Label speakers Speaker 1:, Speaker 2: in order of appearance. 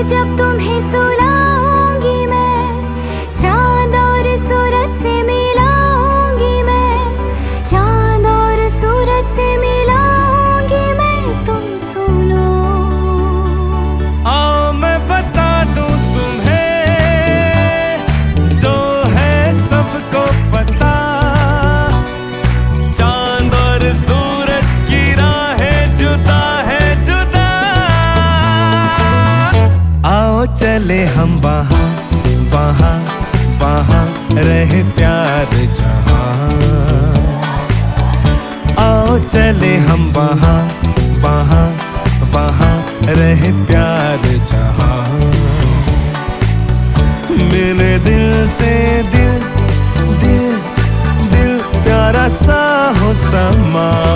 Speaker 1: जब तुम्हें सुलाऊंगी मैं, चांद और सूरज से मिलाऊंगी मैं, चांद और सूरज से मिलाऊंगी मैं, तुम सुनो।
Speaker 2: आओ मैं बता दूं तुम्हें जो है सबको पता, चांद और सूरज की राहें जुदा है जुदा। आओ चले हम वहाँ वहाँ वहाँ रहे प्यार जहाँ, आओ चले हम वहाँ वहाँ वहाँ रहे प्यार जहाँ। मिले दिल से दिल, दिल दिल प्यारा सा हो समा।